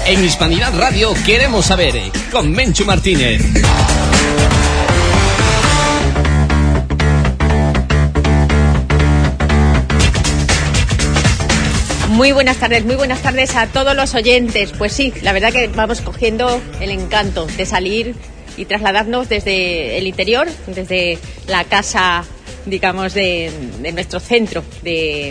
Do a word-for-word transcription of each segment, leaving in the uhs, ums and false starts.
En Hispanidad Radio queremos saber, con Menchu Martínez. Muy buenas tardes, muy buenas tardes a todos los oyentes. Pues sí, la verdad que vamos cogiendo el encanto de salir y trasladarnos desde el interior, desde la casa, digamos, de, de nuestro centro de,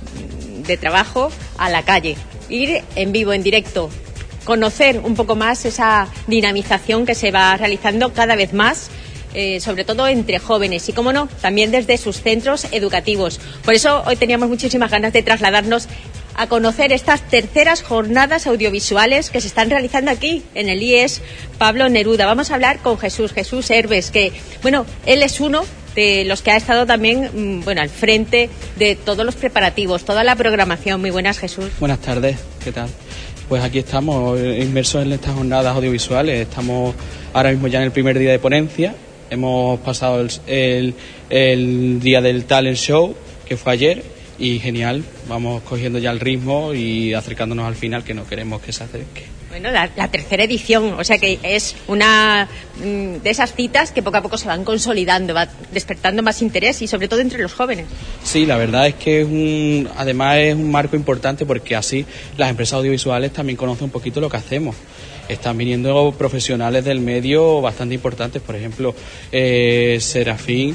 de trabajo a la calle. Ir en vivo, en directo, conocer un poco más esa dinamización que se va realizando cada vez más, eh, sobre todo entre jóvenes y, cómo no, también desde sus centros educativos. Por eso hoy teníamos muchísimas ganas de trasladarnos a conocer estas terceras jornadas audiovisuales que se están realizando aquí en el I E S Pablo Neruda. Vamos a hablar con Jesús, Jesús Herbes, que, bueno, él es uno de los que ha estado también, bueno, al frente de todos los preparativos, toda la programación. Muy buenas, Jesús. Buenas tardes, ¿qué tal? Pues aquí estamos inmersos en estas jornadas audiovisuales. Estamos ahora mismo ya en el primer día de ponencia. Hemos pasado el, el, el día del talent show, que fue ayer, y genial. Vamos cogiendo ya el ritmo y acercándonos al final, que no queremos que se acerque. Bueno, la, la tercera edición, o sea que es una de esas citas que poco a poco se van consolidando, va despertando más interés y sobre todo entre los jóvenes. Sí, la verdad es que es un, además es un marco importante porque así las empresas audiovisuales también conocen un poquito lo que hacemos. Están viniendo profesionales del medio bastante importantes, por ejemplo, eh, Serafín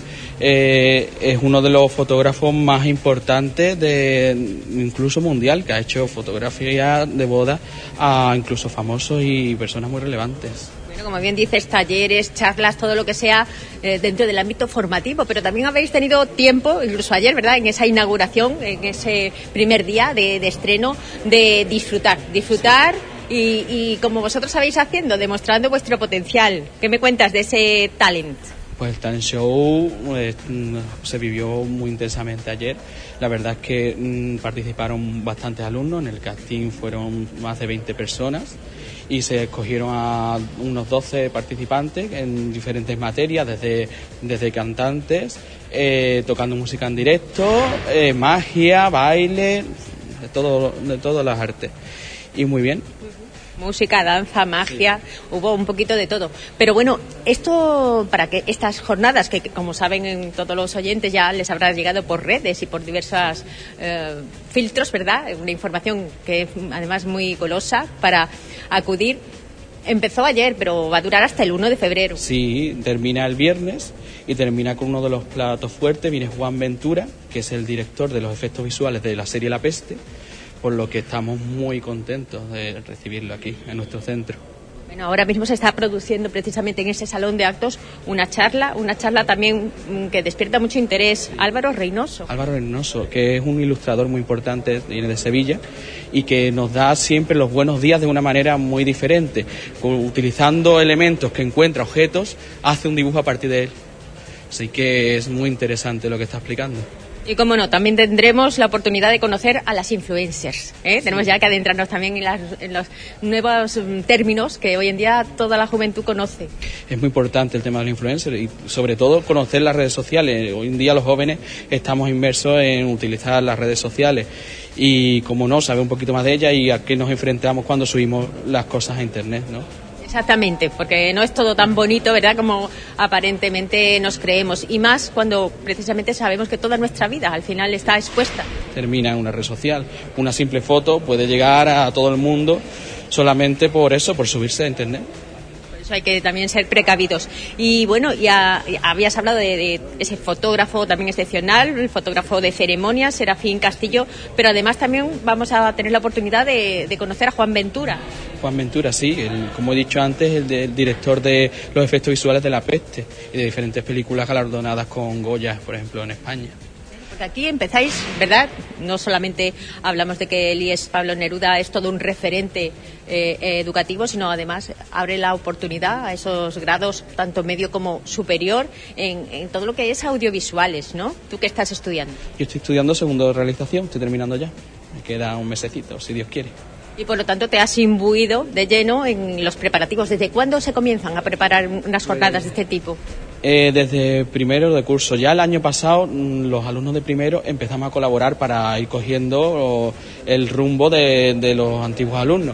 eh, es uno de los fotógrafos más importantes, de incluso mundial, que ha hecho fotografía de boda a incluso famosos y personas muy relevantes. Bueno, como bien dices, talleres, charlas, todo lo que sea eh, dentro del ámbito formativo, pero también habéis tenido tiempo, incluso ayer, ¿verdad?, en esa inauguración, en ese primer día de, de estreno, de disfrutar, disfrutar y, y como vosotros sabéis haciendo, demostrando vuestro potencial. ¿Qué me cuentas de ese talent? Pues el talent show eh, se vivió muy intensamente ayer. La verdad es que mm, participaron bastantes alumnos, en el casting fueron más de veinte personas y se escogieron a unos doce participantes en diferentes materias, desde, desde cantantes, eh, tocando música en directo, eh, magia, baile, de, todo, de todas las artes. Y muy bien. Música, danza, magia, sí. Hubo un poquito de todo. Pero bueno, esto, para que estas jornadas, que como saben en todos los oyentes ya les habrá llegado por redes y por diversos eh, filtros, ¿verdad? Una información que es además muy golosa para acudir. Empezó ayer, pero va a durar hasta el uno de febrero. Sí, termina el viernes y termina con uno de los platos fuertes. Viene Juan Ventura, que es el director de los efectos visuales de la serie La Peste, por lo que estamos muy contentos de recibirlo aquí, en nuestro centro. Bueno, ahora mismo se está produciendo precisamente en ese salón de actos una charla, una charla también que despierta mucho interés. Álvaro Reynoso. Álvaro Reynoso, que es un ilustrador muy importante, viene de Sevilla, y que nos da siempre los buenos días de una manera muy diferente. Utilizando elementos que encuentra, objetos, hace un dibujo a partir de él. Así que es muy interesante lo que está explicando. Y cómo no, también tendremos la oportunidad de conocer a las influencers, ¿eh? Sí. Tenemos ya que adentrarnos también en, las, en los nuevos um, términos que hoy en día toda la juventud conoce. Es muy importante el tema de los influencers y sobre todo conocer las redes sociales. Hoy en día los jóvenes estamos inmersos en utilizar las redes sociales y, como no, saber un poquito más de ellas y a qué nos enfrentamos cuando subimos las cosas a internet, ¿no? Exactamente, porque no es todo tan bonito, ¿verdad?, como aparentemente nos creemos, y más cuando precisamente sabemos que toda nuestra vida al final está expuesta. Termina en una red social. Una simple foto puede llegar a todo el mundo solamente por eso, por subirse a internet. Por eso hay que también ser precavidos. Y bueno, ya, ya habías hablado de, de ese fotógrafo también excepcional, el fotógrafo de ceremonias, Serafín Castillo, pero además también vamos a tener la oportunidad de, de conocer a Juan Ventura. Juan Ventura, sí, el, como he dicho antes, el, de, el director de los efectos visuales de La Peste y de diferentes películas galardonadas con Goya, por ejemplo, en España. Porque aquí empezáis, ¿verdad? No solamente hablamos de que el I E S Pablo Neruda es todo un referente eh, educativo, sino además abre la oportunidad a esos grados, tanto medio como superior, en, en todo lo que es audiovisuales, ¿no? ¿Tú qué estás estudiando? Yo estoy estudiando segundo de realización, estoy terminando ya. Me queda un mesecito, si Dios quiere. Y por lo tanto te has imbuido de lleno en los preparativos. ¿Desde cuándo se comienzan a preparar unas jornadas de este tipo? Eh, desde primero de curso. Ya el año pasado los alumnos de primero empezamos a colaborar para ir cogiendo el rumbo de, de los antiguos alumnos.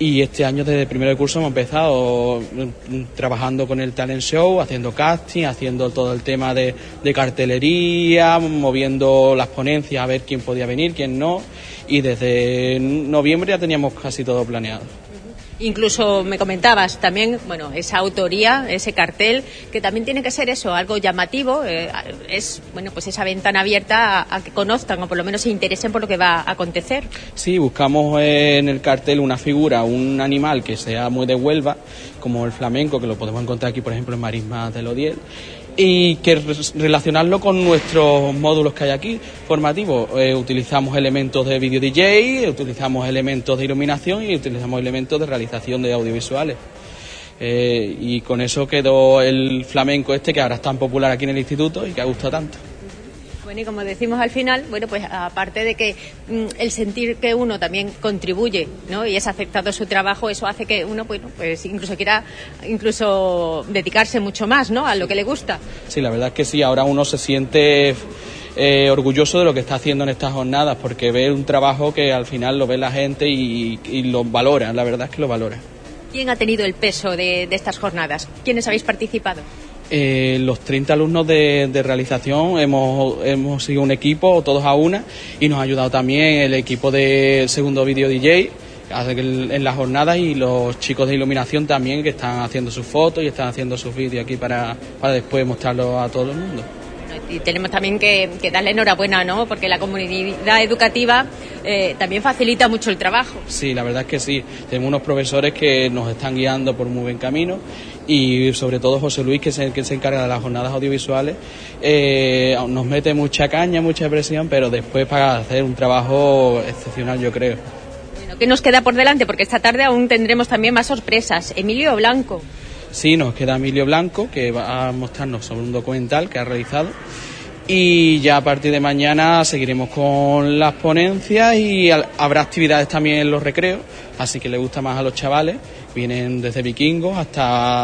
Y este año desde el primero de curso hemos empezado trabajando con el talent show, haciendo casting, haciendo todo el tema de, de cartelería, moviendo las ponencias a ver quién podía venir, quién no. Y desde noviembre ya teníamos casi todo planeado. Incluso me comentabas también, bueno, esa autoría, ese cartel, que también tiene que ser eso, algo llamativo, eh, es, bueno, pues esa ventana abierta a, a que conozcan o por lo menos se interesen por lo que va a acontecer. Sí, buscamos en el cartel una figura, un animal que sea muy de Huelva, como el flamenco, que lo podemos encontrar aquí, por ejemplo, en Marismas del Odiel, y que relacionarlo con nuestros módulos que hay aquí formativos. Eh, utilizamos elementos de video D J, utilizamos elementos de iluminación y utilizamos elementos de realización de audiovisuales. Eh, y con eso quedó el flamenco este que ahora es tan popular aquí en el instituto y que ha gustado tanto. Bueno, y como decimos al final, bueno, pues aparte de que mm, el sentir que uno también contribuye, ¿no? Y es aceptado su trabajo, eso hace que uno, bueno, pues incluso quiera incluso dedicarse mucho más, ¿no? A lo que le gusta. Sí, la verdad es que sí, ahora uno se siente eh, orgulloso de lo que está haciendo en estas jornadas, porque ve un trabajo que al final lo ve la gente y, y lo valora, la verdad es que lo valora. ¿Quién ha tenido el peso de, de estas jornadas? ¿Quiénes habéis participado? Eh, los treinta alumnos de, de realización hemos, hemos sido un equipo, todos a una, y nos ha ayudado también el equipo de segundo video D J en las jornadas y los chicos de iluminación también, que están haciendo sus fotos y están haciendo sus vídeos aquí para, para después mostrarlo a todo el mundo. Y tenemos también que, que darle enhorabuena, ¿no? Porque la comunidad educativa eh, también facilita mucho el trabajo. Sí, la verdad es que sí. Tenemos unos profesores que nos están guiando por muy buen camino y sobre todo José Luis, que es el que se encarga de las jornadas audiovisuales, eh, nos mete mucha caña, mucha presión, pero después para hacer un trabajo excepcional, yo creo. Bueno, ¿qué nos queda por delante? Porque esta tarde aún tendremos también más sorpresas. Emilio Blanco. Sí, nos queda Emilio Blanco, que va a mostrarnos sobre un documental que ha realizado. Y ya a partir de mañana seguiremos con las ponencias y habrá actividades también en los recreos, así que le gusta más a los chavales. Vienen desde vikingos hasta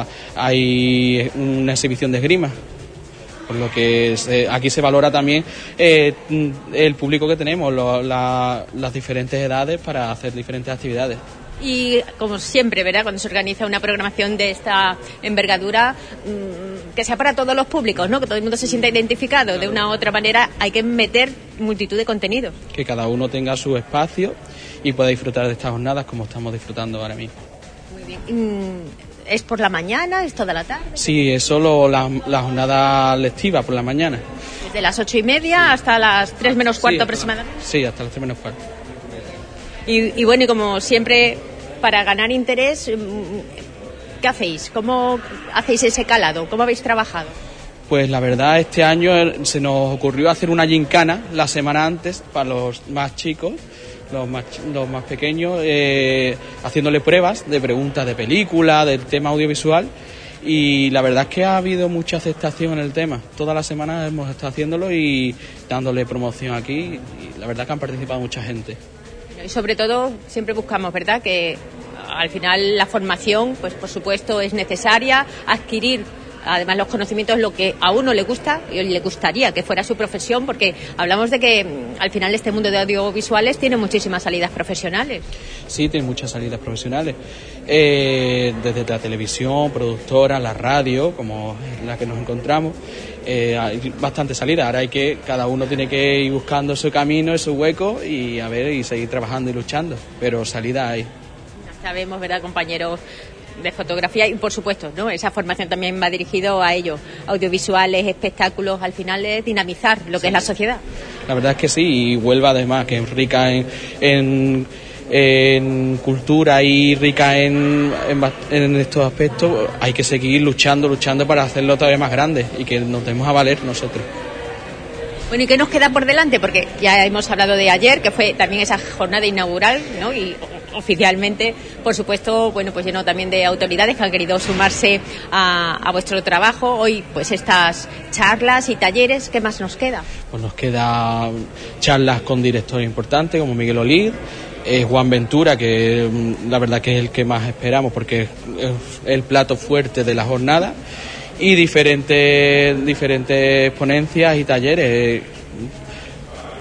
hay una exhibición de esgrima. Por lo que se, aquí se valora también eh, el público que tenemos, lo, la, las diferentes edades para hacer diferentes actividades. Y como siempre, ¿verdad? Cuando se organiza una programación de esta envergadura, mmm, que sea para todos los públicos, ¿no? Que todo el mundo se sienta identificado de una u otra manera, hay que meter multitud de contenidos. Que cada uno tenga su espacio y pueda disfrutar de estas jornadas como estamos disfrutando ahora mismo. Muy bien. ¿Es por la mañana? ¿Es toda la tarde? Sí, es solo la, la jornada lectiva por la mañana. ¿Desde las ocho y media hasta las tres menos cuarto sí, aproximadamente? Sí, hasta las tres menos cuarto. Y, y bueno, y como siempre, para ganar interés, ¿qué hacéis? ¿Cómo hacéis ese calado? ¿Cómo habéis trabajado? Pues la verdad, este año se nos ocurrió hacer una gincana la semana antes para los más chicos, los más, los más pequeños, eh, haciéndole pruebas de preguntas de película, del tema audiovisual. Y la verdad es que ha habido mucha aceptación en el tema. Todas las semanas hemos estado haciéndolo y dándole promoción aquí. Y la verdad que han participado mucha gente. Y sobre todo siempre buscamos, ¿verdad?, que al final la formación, pues por supuesto es necesaria, adquirir además los conocimientos, lo que a uno le gusta y le gustaría que fuera su profesión, porque hablamos de que al final este mundo de audiovisuales tiene muchísimas salidas profesionales. Sí, tiene muchas salidas profesionales, eh, desde la televisión, productora, la radio, como la que nos encontramos. Eh, hay bastantes salidas, ahora hay que, cada uno tiene que ir buscando su camino, su hueco y a ver, y seguir trabajando y luchando, pero salida hay. Ya sabemos, ¿verdad, compañeros de fotografía? Y por supuesto, ¿no?, esa formación también va dirigido a ello, audiovisuales, espectáculos, al final es dinamizar lo que sí es la sociedad. La verdad es que sí, y Huelva además, que es rica en, en, en cultura y rica en, en, en estos aspectos, hay que seguir luchando, luchando para hacerlo todavía más grande y que nos demos a valer nosotros. Bueno, ¿y qué nos queda por delante? Porque ya hemos hablado de ayer, que fue también esa jornada inaugural, ¿no? Y oficialmente, por supuesto, bueno, pues lleno también de autoridades que han querido sumarse a, a vuestro trabajo. Hoy, pues estas charlas y talleres, ¿qué más nos queda? Pues nos queda charlas con directores importantes como Miguel Olid, eh, Juan Ventura, que la verdad que es el que más esperamos porque es el plato fuerte de la jornada. Y diferentes diferentes ponencias y talleres.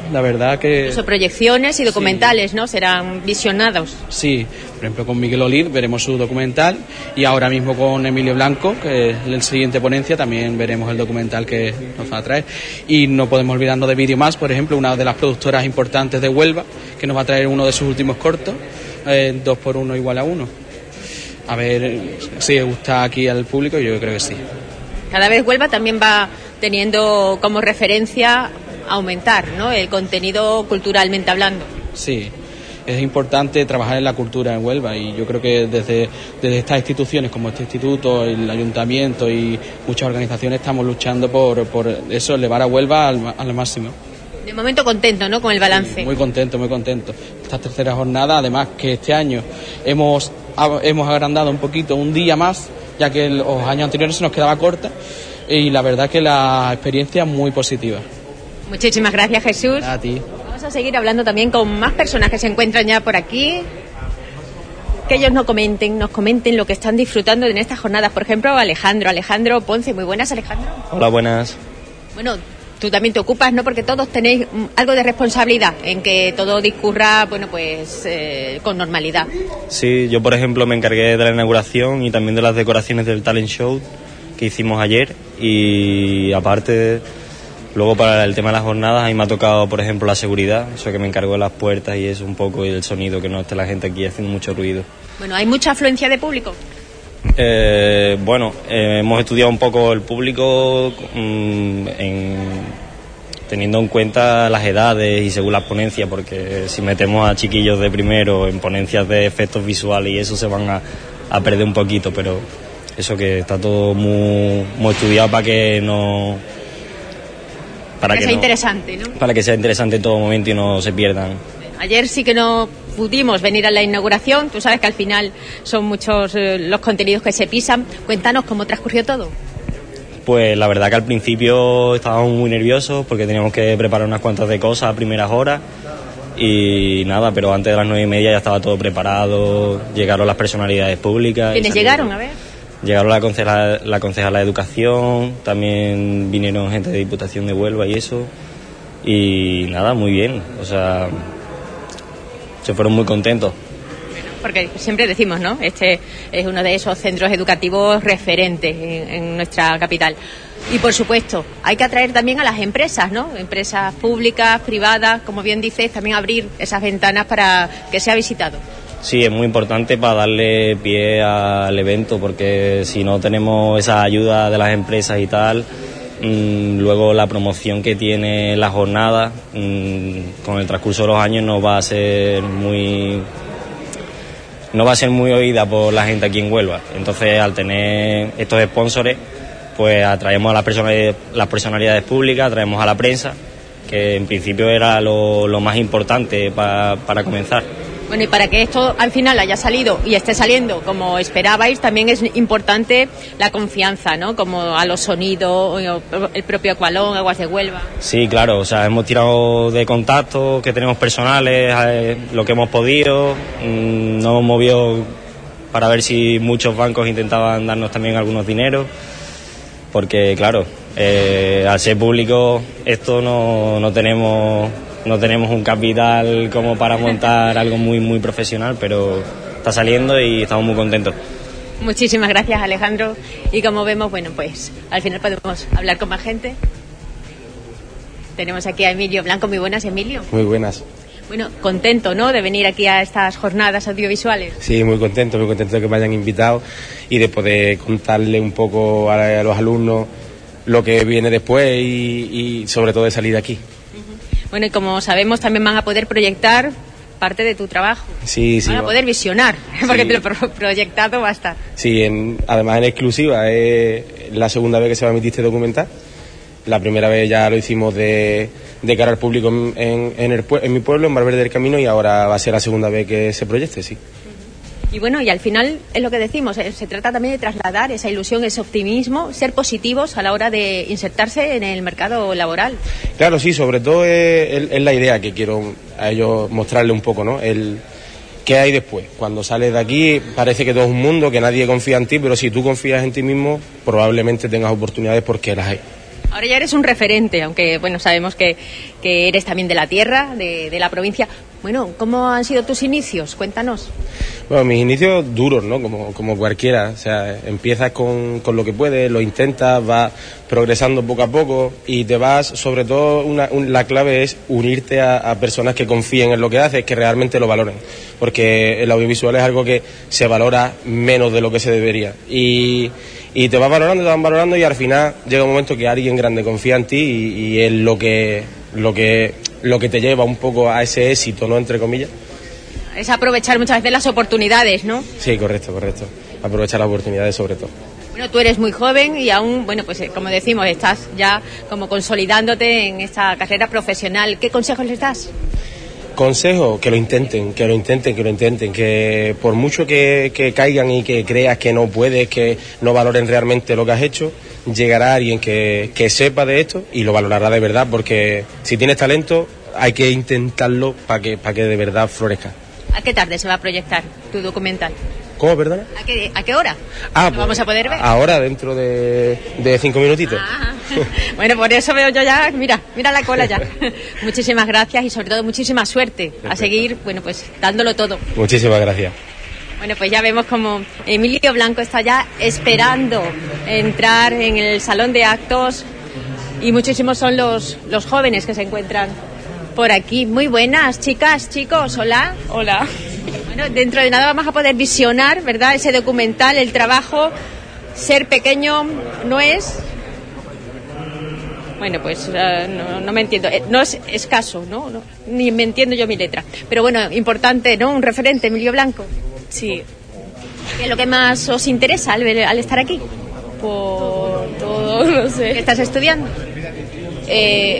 la verdad que... Incluso proyecciones y documentales, sí. ¿no? Serán visionados. Sí, por ejemplo con Miguel Olid veremos su documental y ahora mismo con Emilio Blanco, que es la siguiente ponencia, también veremos el documental que nos va a traer. Y no podemos olvidarnos de Vídeo Más, por ejemplo, una de las productoras importantes de Huelva, que nos va a traer uno de sus últimos cortos, eh, dos por uno igual a uno. A ver si gusta aquí al público, yo creo que sí. Cada vez Huelva también va teniendo como referencia aumentar, ¿no?, el contenido culturalmente hablando. Sí, es importante trabajar en la cultura en Huelva y yo creo que desde, desde estas instituciones como este instituto, el ayuntamiento y muchas organizaciones estamos luchando por, por eso, elevar a Huelva al, al máximo. De momento contento, ¿no?, con el balance. Sí, muy contento, muy contento. Esta tercera jornada, además que este año hemos, hemos agrandado un poquito, un día más, ya que los años anteriores se nos quedaba corta y la verdad que la experiencia es muy positiva. Muchísimas gracias, Jesús. A ti. Vamos a seguir hablando también con más personas que se encuentran ya por aquí. Que ellos nos comenten, nos comenten lo que están disfrutando en estas jornadas. Por ejemplo, Alejandro, Alejandro Ponce. Muy buenas, Alejandro. Hola, buenas. Bueno, tú también te ocupas, ¿no? Porque todos tenéis algo de responsabilidad en que todo discurra, bueno, pues eh, con normalidad. Sí, yo por ejemplo me encargué de la inauguración y también de las decoraciones del talent show que hicimos ayer y aparte... Luego para el tema de las jornadas a mí me ha tocado, por ejemplo, la seguridad, eso que me encargo de las puertas y eso un poco, y el sonido, que no esté la gente aquí haciendo mucho ruido. Bueno, ¿hay mucha afluencia de público? Eh, bueno, eh, hemos estudiado un poco el público mmm, en, teniendo en cuenta las edades y según las ponencias, porque si metemos a chiquillos de primero en ponencias de efectos visuales y eso se van a, a perder un poquito, pero eso que está todo muy, muy estudiado para que no... Para, para que, que sea no, interesante, ¿no? Para que sea interesante en todo momento y no se pierdan. Ayer sí que no pudimos venir a la inauguración, tú sabes que al final son muchos eh, los contenidos que se pisan. Cuéntanos cómo transcurrió todo. Pues la verdad que al principio estábamos muy nerviosos porque teníamos que preparar unas cuantas de cosas a primeras horas y nada, pero antes de las nueve y media ya estaba todo preparado, llegaron las personalidades públicas. ¿Quiénes llegaron? A ver. Llegaron la concejala, la concejala de Educación, también vinieron gente de Diputación de Huelva y eso, y nada, muy bien, o sea, se fueron muy contentos. Porque siempre decimos, ¿no?, este es uno de esos centros educativos referentes en, en nuestra capital. Y por supuesto, hay que atraer también a las empresas, ¿no?, empresas públicas, privadas, como bien dices, también abrir esas ventanas para que sea visitado. Sí, es muy importante para darle pie al evento, porque si no tenemos esa ayuda de las empresas y tal, mmm, luego la promoción que tiene la jornada mmm, con el transcurso de los años no va a ser muy no va a ser muy oída por la gente aquí en Huelva. Entonces, al tener estos sponsors, pues atraemos a las personalidades, las personalidades públicas, atraemos a la prensa, que en principio era lo, lo más importante pa, para comenzar. Bueno, y para que esto al final haya salido y esté saliendo como esperabais, también es importante la confianza, ¿no?, como a los sonidos, el propio Aqualón, Aguas de Huelva. Sí, claro, o sea, hemos tirado de contactos que tenemos personales, eh, lo que hemos podido, mmm, nos hemos movido para ver si muchos bancos intentaban darnos también algunos dineros, porque claro, eh, al ser público esto no, no tenemos... No tenemos un capital como para montar algo muy muy profesional, pero está saliendo y estamos muy contentos. Muchísimas gracias, Alejandro. Y como vemos, bueno, pues al final podemos hablar con más gente. Tenemos aquí a Emilio Blanco. Muy buenas, Emilio. Muy buenas. Bueno, contento, ¿no?, de venir aquí a estas jornadas audiovisuales. Sí, muy contento, muy contento de que me hayan invitado y de poder contarle un poco a, a los alumnos lo que viene después y, y sobre todo de salir de aquí. Bueno, y como sabemos, también van a poder proyectar parte de tu trabajo. Sí, sí. Van a poder visionar, porque sí. Lo pro- proyectado va a estar. Sí, en, además en exclusiva. Es la segunda vez que se va a emitir este documental. La primera vez ya lo hicimos de, de cara al público en, en, en, el, en mi pueblo, en Valverde del Camino, y ahora va a ser la segunda vez que se proyecte, sí. Y bueno, y al final es lo que decimos, se trata también de trasladar esa ilusión, ese optimismo, ser positivos a la hora de insertarse en el mercado laboral. Claro, sí, sobre todo es, es la idea que quiero a ellos mostrarle un poco, ¿no? El qué hay después. Cuando sales de aquí parece que todo es un mundo, que nadie confía en ti, pero si tú confías en ti mismo, probablemente tengas oportunidades porque las hay. Ahora ya eres un referente, aunque bueno, sabemos que, que eres también de la tierra, de, de la provincia. Bueno, ¿cómo han sido tus inicios? Cuéntanos. Bueno, mis inicios duros, ¿no? Como, como cualquiera. O sea, empiezas con, con lo que puedes, lo intentas, vas progresando poco a poco y te vas, sobre todo, una, un, la clave es unirte a, a personas que confíen en lo que haces, que realmente lo valoren. Porque el audiovisual es algo que se valora menos de lo que se debería. Y, y te vas valorando, te vas valorando y al final llega un momento que alguien grande confía en ti y, y es lo que, lo que, lo que te lleva un poco a ese éxito, ¿no? Entre comillas. Es aprovechar muchas veces las oportunidades, ¿no? Sí, correcto, correcto. Aprovechar las oportunidades sobre todo. Bueno, tú eres muy joven y aún, bueno, pues como decimos, estás ya como consolidándote en esta carrera profesional. ¿Qué consejos les das? Consejo, que lo intenten, que lo intenten, que lo intenten, que por mucho que, que caigan y que creas que no puedes, que no valoren realmente lo que has hecho, llegará alguien que, que sepa de esto y lo valorará de verdad, porque si tienes talento hay que intentarlo para que, para que de verdad florezca. ¿A qué tarde se va a proyectar tu documental? ¿Cómo, perdona? ¿A qué, a qué hora? Ah, ¿Lo pues, vamos a poder ver? Ahora, dentro de, de cinco minutitos. Ah, bueno, por eso veo yo ya, mira, mira la cola ya. Muchísimas gracias y sobre todo muchísima suerte. Perfecto. A seguir, bueno, pues dándolo todo. Muchísimas gracias. Bueno, pues ya vemos como Emilio Blanco está ya esperando entrar en el salón de actos y muchísimos son los, los jóvenes que se encuentran por aquí. Muy buenas, chicas, chicos, hola. Hola. Bueno, dentro de nada vamos a poder visionar, ¿verdad?, ese documental, el trabajo. Ser pequeño no es... Bueno, pues uh, no, no me entiendo. Eh, no es escaso, ¿no? ¿no? Ni me entiendo yo mi letra. Pero bueno, importante, ¿no? Un referente, Emilio Blanco. Sí. ¿Qué es lo que más os interesa al, al estar aquí? Por todo, no sé. ¿Qué estás estudiando? Eh...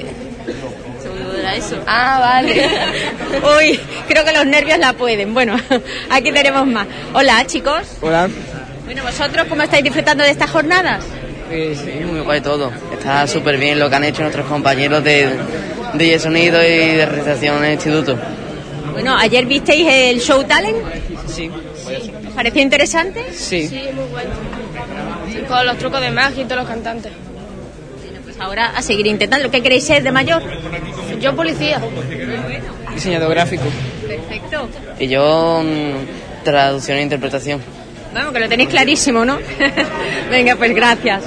Eso. Ah, vale. Uy, creo que los nervios la pueden. Bueno, aquí tenemos más. Hola, chicos. Hola. Bueno, ¿vosotros cómo estáis disfrutando de estas jornadas? Sí, sí, muy guay todo. Está súper bien lo que han hecho nuestros compañeros de, de sonido y de realización en el instituto. Bueno, ¿ayer visteis el Show Talent? Sí. ¿Os pareció interesante? Sí. Sí, muy bueno. Sí, con los trucos de magia y todos los cantantes. Bueno, pues ahora a seguir intentando. ¿Qué queréis ser de mayor? Yo policía. Diseñador gráfico. Perfecto. Y yo mmm, traducción e interpretación. Vamos, que lo tenéis clarísimo, ¿no? Venga, pues gracias.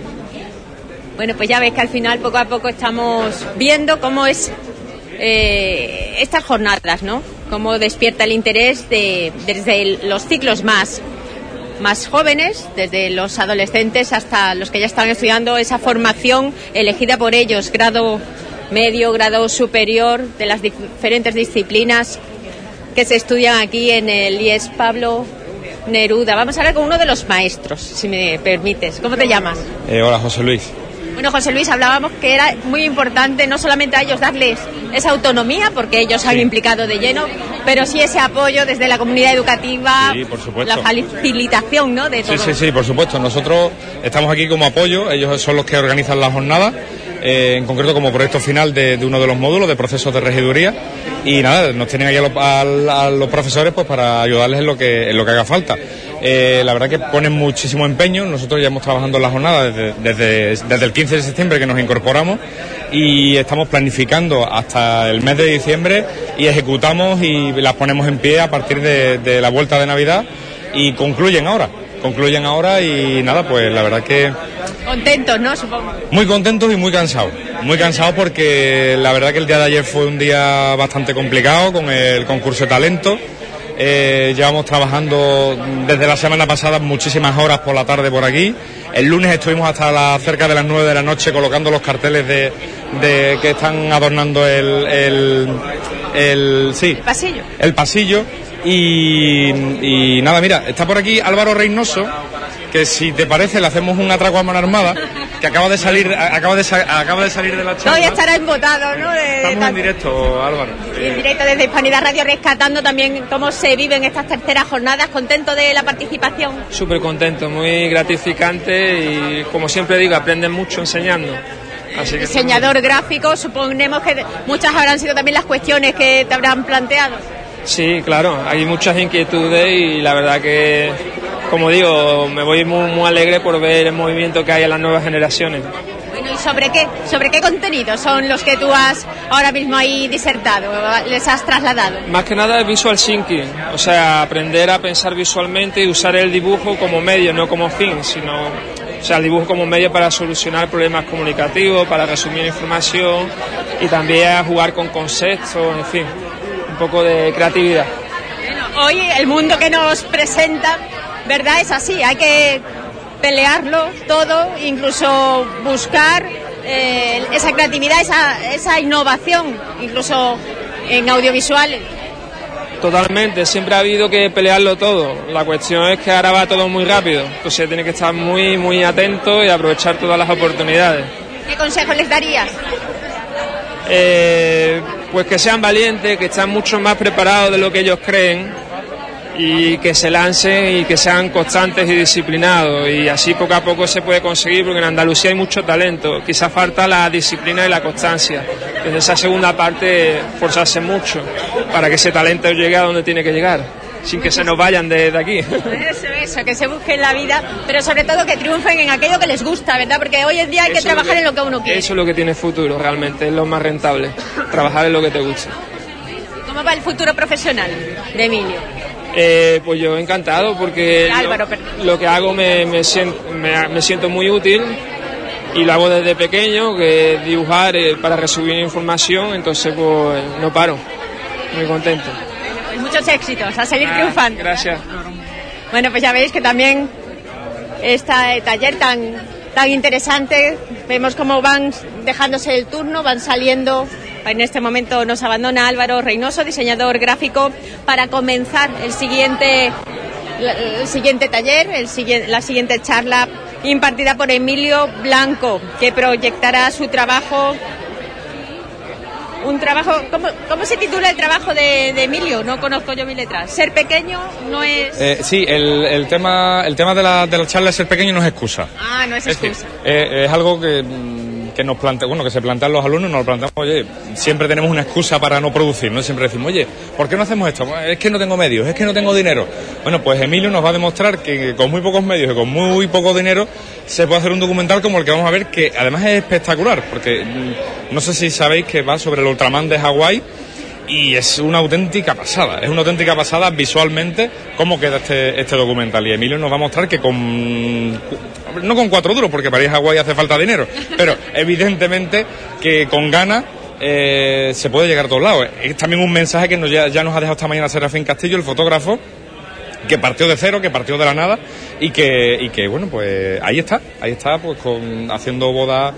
Bueno, pues ya veis que al final poco a poco estamos viendo cómo es eh, estas jornadas, ¿no? Cómo despierta el interés de, desde el, los ciclos más, más jóvenes, desde los adolescentes hasta los que ya están estudiando esa formación elegida por ellos, grado medio, grado superior, de las diferentes disciplinas que se estudian aquí en el I E S Pablo Neruda. Vamos a hablar con uno de los maestros, si me permites. ¿Cómo te llamas? Eh, hola, José Luis. Bueno, José Luis, hablábamos que era muy importante no solamente a ellos darles esa autonomía, porque ellos sí han implicado de lleno, pero sí ese apoyo desde la comunidad educativa, sí, por supuesto. La facilitación, ¿no?, de todo. Sí, sí, sí, por supuesto. Nosotros estamos aquí como apoyo, ellos son los que organizan la jornada, eh, en concreto como proyecto final de, de uno de los módulos de procesos de regiduría, y nada, nos tienen aquí a, lo, a, a los profesores pues para ayudarles en lo que, en lo que haga falta. Eh, la verdad que ponen muchísimo empeño. Nosotros ya hemos trabajando en la jornada desde, desde, desde el quince de septiembre que nos incorporamos y estamos planificando hasta el mes de diciembre y ejecutamos y las ponemos en pie a partir de, de la vuelta de Navidad y concluyen ahora, concluyen ahora y nada, pues la verdad que... Contentos, ¿no? Supongo. Muy contentos y muy cansados, muy cansados porque la verdad que el día de ayer fue un día bastante complicado con el concurso de talento. Eh, llevamos trabajando desde la semana pasada muchísimas horas por la tarde por aquí. El lunes estuvimos hasta la, cerca de las nueve de la noche colocando los carteles de, de que están adornando el, el, el, sí, el pasillo. El pasillo. Y, y nada, mira, está por aquí Álvaro Reynoso, que si te parece le hacemos un atraco a mano armada, que acaba de salir acaba de, acaba de salir de la charla. Hoy estará embotado, ¿no? De, Estamos de en directo, Álvaro. En directo desde Hispanidad Radio, rescatando también cómo se viven estas terceras jornadas. ¿Contento de la participación? Súper contento, muy gratificante y, como siempre digo, aprenden mucho enseñando. Así que diseñador gráfico, suponemos que muchas habrán sido también las cuestiones que te habrán planteado. Sí, claro, hay muchas inquietudes y la verdad que, como digo, me voy muy, muy alegre por ver el movimiento que hay en las nuevas generaciones. Bueno, ¿Y sobre qué? ¿Sobre qué contenidos son los que tú has ahora mismo ahí disertado, les has trasladado? Más que nada es visual thinking, o sea, aprender a pensar visualmente y usar el dibujo como medio, no como fin, sino, o sea, el dibujo como medio para solucionar problemas comunicativos, para resumir información y también a jugar con conceptos, en fin, un poco de creatividad. Bueno, hoy el mundo que nos presenta, ¿verdad? Es así, hay que pelearlo todo, incluso buscar eh, esa creatividad, esa, esa innovación, incluso en audiovisuales. Totalmente, siempre ha habido que pelearlo todo. La cuestión es que ahora va todo muy rápido, entonces tiene que estar muy, muy atento y aprovechar todas las oportunidades. ¿Qué consejos les darías? Eh, pues que sean valientes, que estén mucho más preparados de lo que ellos creen y que se lancen y que sean constantes y disciplinados, y así poco a poco se puede conseguir, porque en Andalucía hay mucho talento, quizás falta la disciplina y la constancia, que en esa segunda parte forzarse mucho para que ese talento llegue a donde tiene que llegar, sin que se nos vayan de, de aquí. Eso, eso, que se busquen la vida, pero sobre todo que triunfen en aquello que les gusta, ¿verdad? Porque hoy en día hay que eso trabajar que, en lo que uno quiere. Eso es lo que tiene futuro, realmente, es lo más rentable, trabajar en lo que te gusta. ¿Cómo va el futuro profesional de Emilio? Eh, pues yo encantado, porque Álvaro, lo, lo que hago me, me, siento, me, me siento muy útil y lo hago desde pequeño, que es dibujar eh, para resumir información, entonces pues no paro, muy contento. Pues muchos éxitos, a seguir ah, triunfando. Gracias. Bueno, pues ya veis que también este taller tan, tan interesante, vemos cómo van dejándose el turno, van saliendo. En este momento nos abandona Álvaro Reynoso, diseñador gráfico, para comenzar el siguiente, el siguiente taller, el siguiente, la siguiente charla impartida por Emilio Blanco, que proyectará su trabajo. Un trabajo, ¿cómo, cómo se titula el trabajo de, de Emilio? No conozco yo mi letra. Ser pequeño no es... Eh, sí, el, el tema el tema de la, de la charla de ser pequeño no es excusa. Ah, no es excusa. Es, decir, eh, es algo que... que nos plantea, bueno, que se plantean los alumnos, nos lo planteamos, oye, siempre tenemos una excusa para no producir, ¿no? Siempre decimos, oye, ¿por qué no hacemos esto? Es que no tengo medios, es que no tengo dinero. Bueno, pues Emilio nos va a demostrar que con muy pocos medios y con muy poco dinero se puede hacer un documental como el que vamos a ver, que además es espectacular, porque no sé si sabéis que va sobre el Ultraman de Hawái, y es una auténtica pasada, es una auténtica pasada visualmente cómo queda este, este documental. Y Emilio nos va a mostrar que con, no con cuatro duros, porque para ir a Hawái hace falta dinero, pero evidentemente que con ganas eh, se puede llegar a todos lados. Es también un mensaje que nos, ya, ya nos ha dejado esta mañana Serafín Castillo, el fotógrafo, que partió de cero, que partió de la nada, y que, y que bueno, pues ahí está, ahí está, pues con, haciendo bodas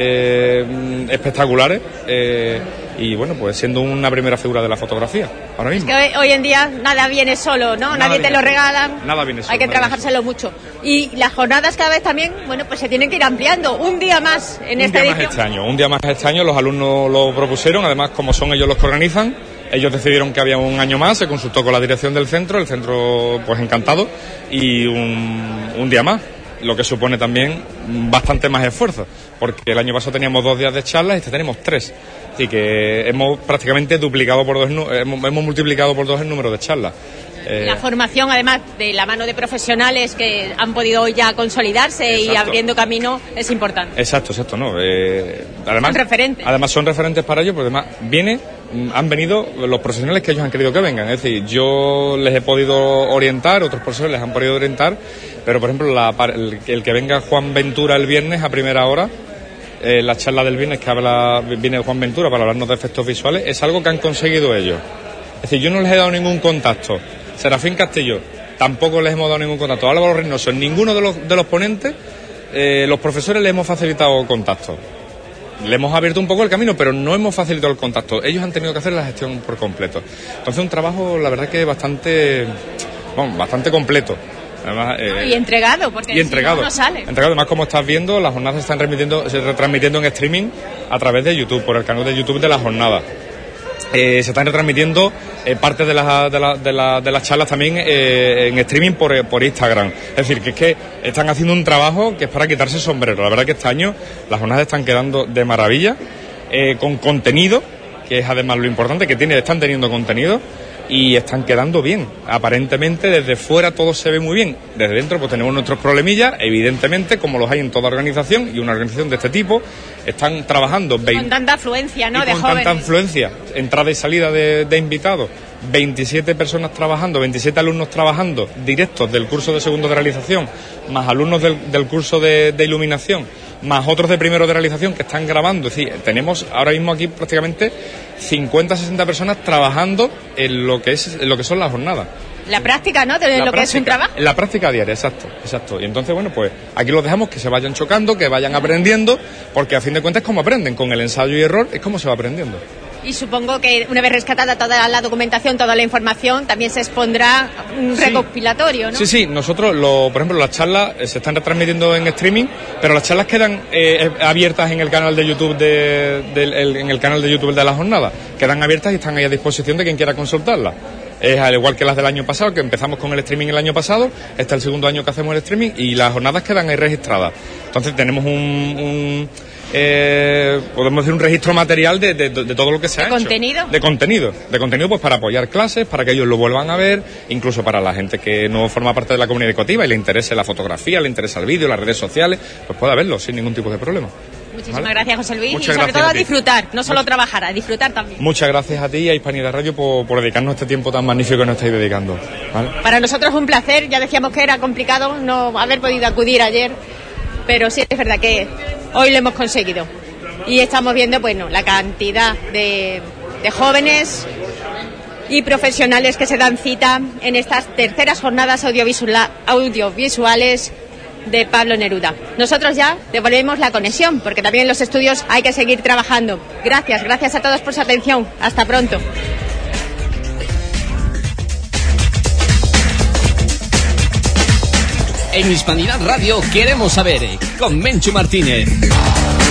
eh, espectaculares, eh, y bueno, pues siendo una primera figura de la fotografía, ahora mismo. Es que hoy, hoy en día nada viene solo, ¿no? Nada Nadie te lo solo. regala. Nada viene solo. Hay que trabajárselo mucho. Y las jornadas cada vez también, bueno, pues se tienen que ir ampliando. Un día más en un esta día edición. Más este año, un día más este año, los alumnos lo propusieron, además como son ellos los que organizan, ellos decidieron que había un año más, se consultó con la dirección del centro, el centro pues encantado, y un, un día más, lo que supone también bastante más esfuerzo, porque el año pasado teníamos dos días de charlas y este tenemos tres, así que hemos prácticamente duplicado por dos, hemos, hemos multiplicado por dos el número de charlas. Eh, la formación, además, de la mano de profesionales que han podido ya consolidarse. Exacto. Y abriendo camino, es importante. Exacto, exacto, ¿no? Eh, además, son referentes. Además son referentes para ellos, porque además viene, han venido los profesionales que ellos han querido que vengan. Es decir, yo les he podido orientar, otros profesores les han podido orientar, pero por ejemplo, la, el, el que venga Juan Ventura el viernes a primera hora, eh, la charla del viernes que habla viene Juan Ventura para hablarnos de efectos visuales, es algo que han conseguido ellos. Es decir, yo no les he dado ningún contacto. Serafín Castillo, tampoco les hemos dado ningún contacto. Álvaro Reynoso, en ninguno de los, de los ponentes, eh, los profesores les hemos facilitado contacto. Le hemos abierto un poco el camino, pero no hemos facilitado el contacto. Ellos han tenido que hacer la gestión por completo. Entonces, un trabajo, la verdad, que bastante, bueno, bastante completo. Además, eh, y entregado, porque y entregado, si no, no sale. Entregado, además, como estás viendo, las jornadas se están retransmitiendo, se retransmitiendo en streaming a través de YouTube, por el canal de YouTube de la jornada. Eh, se están retransmitiendo eh, parte de, la, de, la, de, la, de las charlas también eh, en streaming por, por Instagram. Es decir, que es que están haciendo un trabajo que es para quitarse el sombrero. La verdad que este año las jornadas están quedando de maravilla, eh, con contenido, que es además lo importante, que tiene, están teniendo contenido, y están quedando bien. Aparentemente desde fuera todo se ve muy bien, desde dentro pues tenemos nuestros problemillas, evidentemente, como los hay en toda organización, y una organización de este tipo están trabajando veinte, con tanta afluencia, ¿no? Y de con jóvenes. tanta influencia, entrada y salida de, de invitados, veintisiete personas trabajando, veintisiete alumnos trabajando directos del curso de segundo de realización, más alumnos del, del curso de, de iluminación, más otros de primero de realización que están grabando. Es decir, tenemos ahora mismo aquí prácticamente cincuenta, sesenta personas trabajando en lo que es en lo que son las jornadas. La práctica, ¿no? De la lo práctica, que es un trabajo. La práctica diaria, exacto, exacto. Y entonces, bueno, pues aquí los dejamos que se vayan chocando, que vayan aprendiendo, porque a fin de cuentas es como aprenden, con el ensayo y error es como se va aprendiendo. Y supongo que una vez rescatada toda la documentación, toda la información, también se expondrá un sí. recopilatorio, ¿no? Sí, sí, nosotros, lo, por ejemplo, las charlas se están retransmitiendo en streaming, pero las charlas quedan eh, abiertas en el canal de YouTube de, de, el, en el canal de YouTube de la jornada. Quedan abiertas y están ahí a disposición de quien quiera consultarlas. Es al igual que las del año pasado, que empezamos con el streaming el año pasado, este es el segundo año que hacemos el streaming y las jornadas quedan ahí registradas. Entonces tenemos un... un Eh, podemos decir un registro material de, de, de todo lo que se ha ¿De hecho. contenido? De contenido. De contenido pues para apoyar clases, para que ellos lo vuelvan a ver, incluso para la gente que no forma parte de la comunidad educativa y le interese la fotografía, le interesa el vídeo, las redes sociales, pues pueda verlo sin ningún tipo de problema. Muchísimas ¿Vale? gracias, José Luis. Muchas y sobre gracias todo a a ti. disfrutar, no solo trabajar, a disfrutar también. Muchas gracias a ti y a Hispanidad Radio por, por dedicarnos este tiempo tan magnífico que nos estáis dedicando. ¿Vale? Para nosotros es un placer, ya decíamos que era complicado no haber podido acudir ayer, pero sí es verdad que hoy lo hemos conseguido. Y estamos viendo, bueno, la cantidad de, de jóvenes y profesionales que se dan cita en estas terceras jornadas audiovisual, audiovisuales de Pablo Neruda. Nosotros ya devolvemos la conexión, porque también en los estudios hay que seguir trabajando. Gracias, gracias a todos por su atención. Hasta pronto. En Hispanidad Radio queremos saber, con Menchu Martínez.